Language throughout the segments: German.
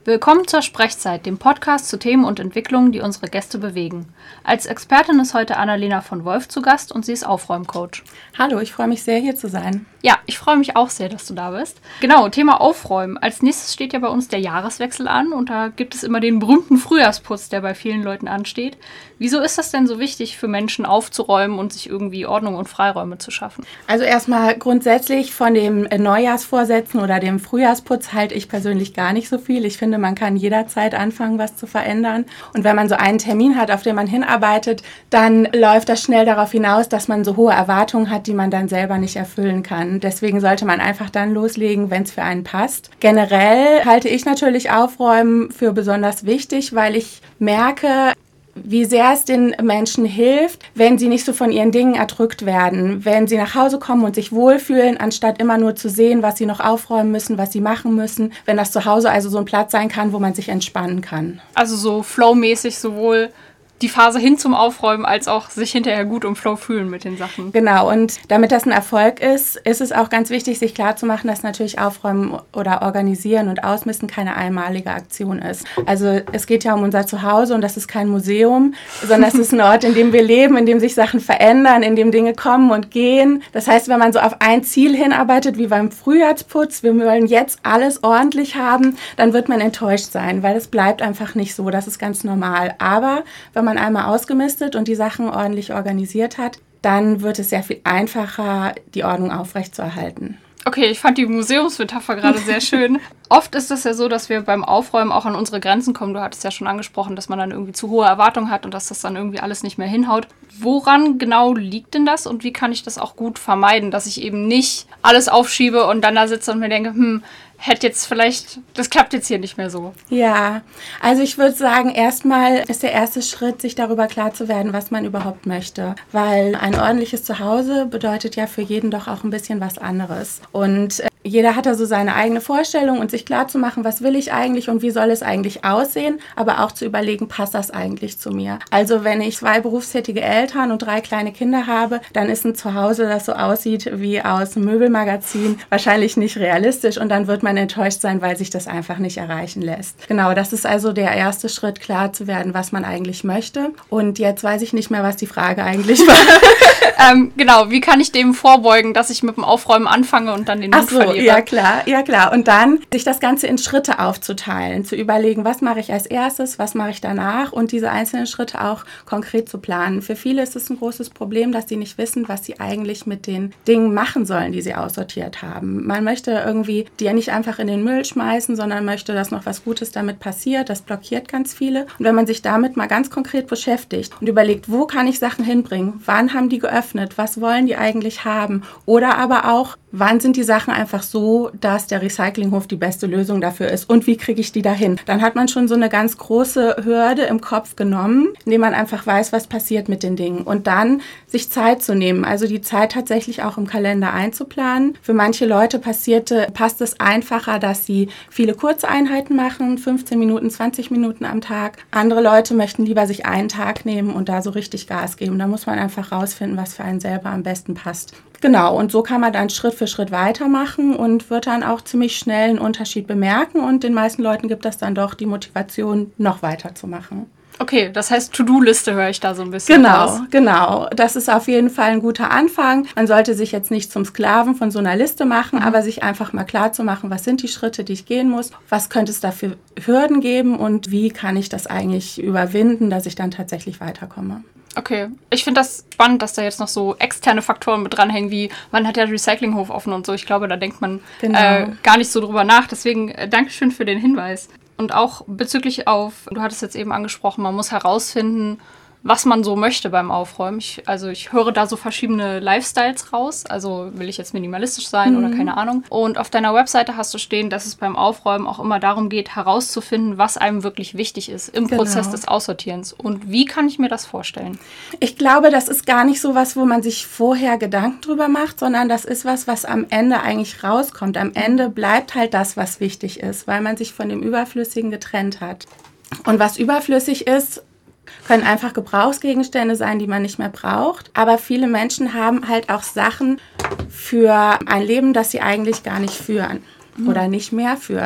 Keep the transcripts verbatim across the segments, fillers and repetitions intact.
Willkommen zur Sprechzeit, dem Podcast zu Themen und Entwicklungen, die unsere Gäste bewegen. Als Expertin ist heute Annalena von Wolf zu Gast und sie ist Aufräumcoach. Hallo, ich freue mich sehr, hier zu sein. Ja, ich freue mich auch sehr, dass du da bist. Genau, Thema Aufräumen. Als nächstes steht ja bei uns der Jahreswechsel an und da gibt es immer den berühmten Frühjahrsputz, der bei vielen Leuten ansteht. Wieso ist das denn so wichtig für Menschen aufzuräumen und sich irgendwie Ordnung und Freiräume zu schaffen? Also erstmal grundsätzlich von dem Neujahrsvorsätzen oder dem Frühjahrsputz halte ich persönlich gar nicht so viel. Ich finde, man kann jederzeit anfangen, was zu verändern. Und wenn man so einen Termin hat, auf den man hinarbeitet, dann läuft das schnell darauf hinaus, dass man so hohe Erwartungen hat, die man dann selber nicht erfüllen kann. Deswegen sollte man einfach dann loslegen, wenn es für einen passt. Generell halte ich natürlich Aufräumen für besonders wichtig, weil ich merke, wie sehr es den Menschen hilft, wenn sie nicht so von ihren Dingen erdrückt werden, wenn sie nach Hause kommen und sich wohlfühlen, anstatt immer nur zu sehen, was sie noch aufräumen müssen, was sie machen müssen, wenn das zu Hause also so ein Platz sein kann, wo man sich entspannen kann. Also so flowmäßig sowohl die Phase hin zum Aufräumen, als auch sich hinterher gut im Flow fühlen mit den Sachen. Genau, und damit das ein Erfolg ist, ist es auch ganz wichtig, sich klarzumachen, dass natürlich Aufräumen oder Organisieren und Ausmisten keine einmalige Aktion ist. Also es geht ja um unser Zuhause und das ist kein Museum, sondern es ist ein Ort, in dem wir leben, in dem sich Sachen verändern, in dem Dinge kommen und gehen. Das heißt, wenn man so auf ein Ziel hinarbeitet, wie beim Frühjahrsputz, wir wollen jetzt alles ordentlich haben, dann wird man enttäuscht sein, weil es bleibt einfach nicht so, das ist ganz normal. Aber wenn man einmal ausgemistet und die Sachen ordentlich organisiert hat, dann wird es sehr viel einfacher, die Ordnung aufrechtzuerhalten. Okay, ich fand die Museumsmetapher gerade sehr schön. Oft ist es ja so, dass wir beim Aufräumen auch an unsere Grenzen kommen. Du hattest ja schon angesprochen, dass man dann irgendwie zu hohe Erwartungen hat und dass das dann irgendwie alles nicht mehr hinhaut. Woran genau liegt denn das und wie kann ich das auch gut vermeiden, dass ich eben nicht alles aufschiebe und dann da sitze und mir denke, hm, hätte jetzt vielleicht, das klappt jetzt hier nicht mehr so. Ja, also ich würde sagen, erstmal ist der erste Schritt, sich darüber klar zu werden, was man überhaupt möchte. Weil ein ordentliches Zuhause bedeutet ja für jeden doch auch ein bisschen was anderes. Und äh, jeder hat da so seine eigene Vorstellung und sich klar zu machen, was will ich eigentlich und wie soll es eigentlich aussehen, aber auch zu überlegen, passt das eigentlich zu mir? Also wenn ich zwei berufstätige Eltern und drei kleine Kinder habe, dann ist ein Zuhause, das so aussieht wie aus einem Möbelmagazin, wahrscheinlich nicht realistisch und dann wird man enttäuscht sein, weil sich das einfach nicht erreichen lässt. Genau, das ist also der erste Schritt, klar zu werden, was man eigentlich möchte. Und jetzt weiß ich nicht mehr, was die Frage eigentlich war. ähm, genau, wie kann ich dem vorbeugen, dass ich mit dem Aufräumen anfange und dann den Mut Ach so, verliere? Ja klar, ja klar. Und dann sich das Ganze in Schritte aufzuteilen, zu überlegen, was mache ich als erstes, was mache ich danach und diese einzelnen Schritte auch konkret zu planen. Für viele ist es ein großes Problem, dass sie nicht wissen, was sie eigentlich mit den Dingen machen sollen, die sie aussortiert haben. Man möchte irgendwie die ja nicht einfach in den Müll schmeißen, sondern möchte, dass noch was Gutes damit passiert. Das blockiert ganz viele. Und wenn man sich damit mal ganz konkret beschäftigt und überlegt, wo kann ich Sachen hinbringen? Wann haben die geöffnet? Was wollen die eigentlich haben? Oder aber auch, wann sind die Sachen einfach so, dass der Recyclinghof die beste Lösung dafür ist? Und wie kriege ich die dahin? Dann hat man schon so eine ganz große Hürde im Kopf genommen, indem man einfach weiß, was passiert mit den Dingen. Und dann sich Zeit zu nehmen, also die Zeit tatsächlich auch im Kalender einzuplanen. Für manche Leute passierte, passt es einfacher, dass sie viele kurze Einheiten machen, fünfzehn Minuten, zwanzig Minuten am Tag. Andere Leute möchten lieber sich einen Tag nehmen und da so richtig Gas geben. Da muss man einfach rausfinden, was für einen selber am besten passt. Genau, und so kann man dann Schritt für Schritt weitermachen und wird dann auch ziemlich schnell einen Unterschied bemerken und den meisten Leuten gibt das dann doch die Motivation, noch weiterzumachen. Okay, das heißt To-Do-Liste höre ich da so ein bisschen Genau, raus. genau. Das ist auf jeden Fall ein guter Anfang. Man sollte sich jetzt nicht zum Sklaven von so einer Liste machen, mhm. aber sich einfach mal klar zu machen, was sind die Schritte, die ich gehen muss, was könnte es da für Hürden geben und wie kann ich das eigentlich überwinden, dass ich dann tatsächlich weiterkomme. Okay, ich finde das spannend, dass da jetzt noch so externe Faktoren mit dranhängen, wie wann hat der Recyclinghof offen und so. Ich glaube, da denkt man genau. äh, gar nicht so drüber nach. Deswegen äh, Dankeschön für den Hinweis. Und auch bezüglich auf, du hattest jetzt eben angesprochen, man muss herausfinden, was man so möchte beim Aufräumen. Ich, also ich höre da so verschiedene Lifestyles raus. Also will ich jetzt minimalistisch sein mhm. oder keine Ahnung. Und auf deiner Webseite hast du stehen, dass es beim Aufräumen auch immer darum geht, herauszufinden, was einem wirklich wichtig ist im genau. Prozess des Aussortierens. Und wie kann ich mir das vorstellen? Ich glaube, das ist gar nicht so was, wo man sich vorher Gedanken drüber macht, sondern das ist was, was am Ende eigentlich rauskommt. Am Ende bleibt halt das, was wichtig ist, weil man sich von dem Überflüssigen getrennt hat. Und was überflüssig ist, können einfach Gebrauchsgegenstände sein, die man nicht mehr braucht. Aber viele Menschen haben halt auch Sachen für ein Leben, das sie eigentlich gar nicht führen mhm. oder nicht mehr führen.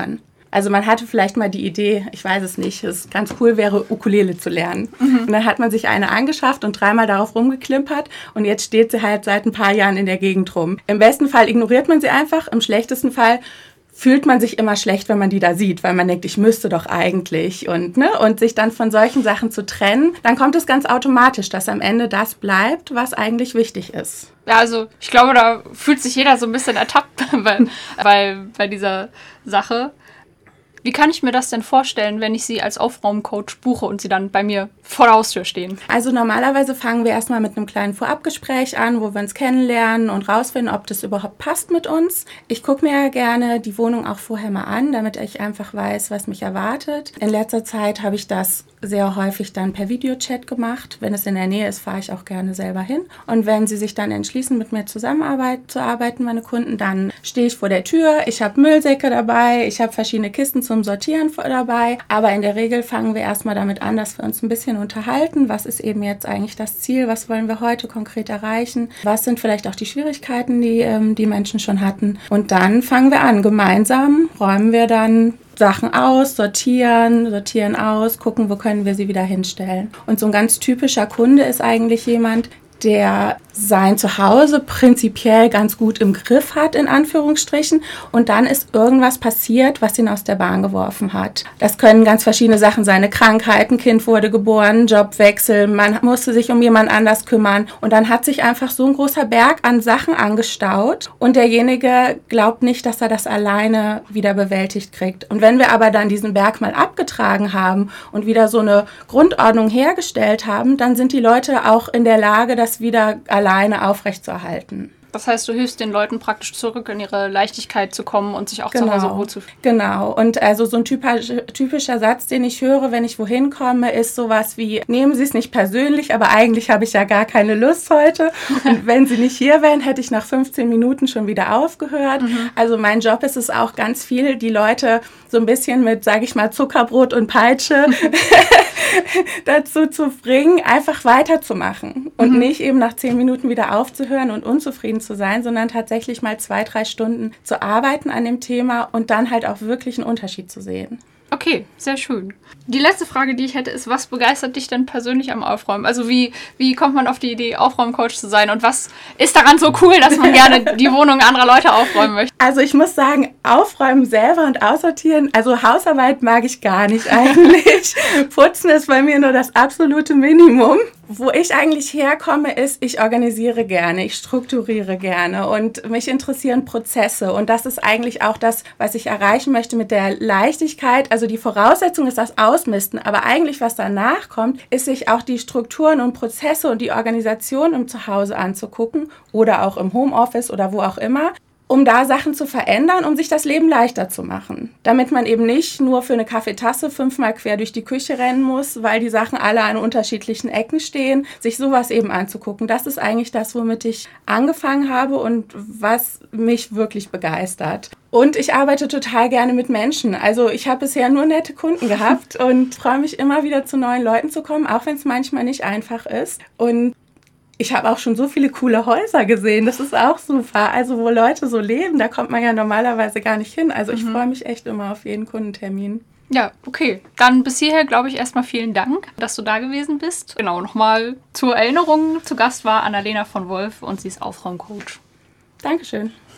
Also man hatte vielleicht mal die Idee, ich weiß es nicht, es ganz cool wäre, Ukulele zu lernen. Mhm. Und dann hat man sich eine angeschafft und dreimal darauf rumgeklimpert und jetzt steht sie halt seit ein paar Jahren in der Gegend rum. Im besten Fall ignoriert man sie einfach, im schlechtesten Fall fühlt man sich immer schlecht, wenn man die da sieht, weil man denkt, ich müsste doch eigentlich. Und, ne, und sich dann von solchen Sachen zu trennen, dann kommt es ganz automatisch, dass am Ende das bleibt, was eigentlich wichtig ist. Ja, also ich glaube, da fühlt sich jeder so ein bisschen ertappt bei, bei, bei dieser Sache. Wie kann ich mir das denn vorstellen, wenn ich Sie als Aufraumcoach buche und Sie dann bei mir vor der Haustür stehen? Also normalerweise fangen wir erstmal mit einem kleinen Vorabgespräch an, wo wir uns kennenlernen und rausfinden, ob das überhaupt passt mit uns. Ich gucke mir ja gerne die Wohnung auch vorher mal an, damit ich einfach weiß, was mich erwartet. In letzter Zeit habe ich das sehr häufig dann per Videochat gemacht. Wenn es in der Nähe ist, fahre ich auch gerne selber hin. Und wenn Sie sich dann entschließen, mit mir zusammenarbeiten, zu arbeiten, meine Kunden, dann stehe ich vor der Tür. Ich habe Müllsäcke dabei, ich habe verschiedene Kisten zum Sortieren dabei. Aber in der Regel fangen wir erstmal damit an, dass wir uns ein bisschen unterhalten. Was ist eben jetzt eigentlich das Ziel? Was wollen wir heute konkret erreichen? Was sind vielleicht auch die Schwierigkeiten, die ähm, die Menschen schon hatten? Und dann fangen wir an. Gemeinsam räumen wir dann Sachen aus, sortieren, sortieren aus, gucken, wo können wir sie wieder hinstellen. Und so ein ganz typischer Kunde ist eigentlich jemand, der sein Zuhause prinzipiell ganz gut im Griff hat, in Anführungsstrichen. Und dann ist irgendwas passiert, was ihn aus der Bahn geworfen hat. Das können ganz verschiedene Sachen sein. Eine Krankheit, ein Kind wurde geboren, Jobwechsel, man musste sich um jemand anders kümmern. Und dann hat sich einfach so ein großer Berg an Sachen angestaut. Und derjenige glaubt nicht, dass er das alleine wieder bewältigt kriegt. Und wenn wir aber dann diesen Berg mal abgetragen haben und wieder so eine Grundordnung hergestellt haben, dann sind die Leute auch in der Lage, das wieder alleine aufrechtzuerhalten. Das heißt, du hilfst den Leuten praktisch zurück in ihre Leichtigkeit zu kommen und sich auch genau. zu Hause wohlzufühlen. Genau. Und also so ein typischer, typischer Satz, den ich höre, wenn ich wohin komme, ist sowas wie, nehmen Sie es nicht persönlich, aber eigentlich habe ich ja gar keine Lust heute. Und wenn Sie nicht hier wären, hätte ich nach fünfzehn Minuten schon wieder aufgehört. Mhm. Also mein Job ist es auch ganz viel, die Leute so ein bisschen mit, sage ich mal, Zuckerbrot und Peitsche dazu zu bringen, einfach weiterzumachen und mhm. nicht eben nach zehn Minuten wieder aufzuhören und unzufrieden zu sein, sondern tatsächlich mal zwei, drei Stunden zu arbeiten an dem Thema und dann halt auch wirklich einen Unterschied zu sehen. Okay, sehr schön. Die letzte Frage, die ich hätte, ist, was begeistert dich denn persönlich am Aufräumen? Also wie, wie kommt man auf die Idee, Aufräumcoach zu sein? Und was ist daran so cool, dass man gerne die Wohnung anderer Leute aufräumen möchte? Also ich muss sagen, Aufräumen selber und aussortieren, also Hausarbeit mag ich gar nicht eigentlich. Putzen ist bei mir nur das absolute Minimum. Wo ich eigentlich herkomme, ist, ich organisiere gerne, ich strukturiere gerne und mich interessieren Prozesse. Und das ist eigentlich auch das, was ich erreichen möchte mit der Leichtigkeit. Also die Voraussetzung ist das Ausmisten, aber eigentlich, was danach kommt, ist sich auch die Strukturen und Prozesse und die Organisation im Zuhause anzugucken oder auch im Homeoffice oder wo auch immer, um da Sachen zu verändern, um sich das Leben leichter zu machen. Damit man eben nicht nur für eine Kaffeetasse fünfmal quer durch die Küche rennen muss, weil die Sachen alle an unterschiedlichen Ecken stehen, sich sowas eben anzugucken. Das ist eigentlich das, womit ich angefangen habe und was mich wirklich begeistert. Und ich arbeite total gerne mit Menschen. Also ich habe bisher nur nette Kunden gehabt und freue mich immer wieder zu neuen Leuten zu kommen, auch wenn es manchmal nicht einfach ist. Und ich habe auch schon so viele coole Häuser gesehen, das ist auch super. Also wo Leute so leben, da kommt man ja normalerweise gar nicht hin. Also ich mhm. freue mich echt immer auf jeden Kundentermin. Ja, okay. Dann bis hierher, glaube ich, erstmal vielen Dank, dass du da gewesen bist. Genau, nochmal zur Erinnerung, zu Gast war Annalena von Wolf und sie ist Aufraumcoach. Dankeschön.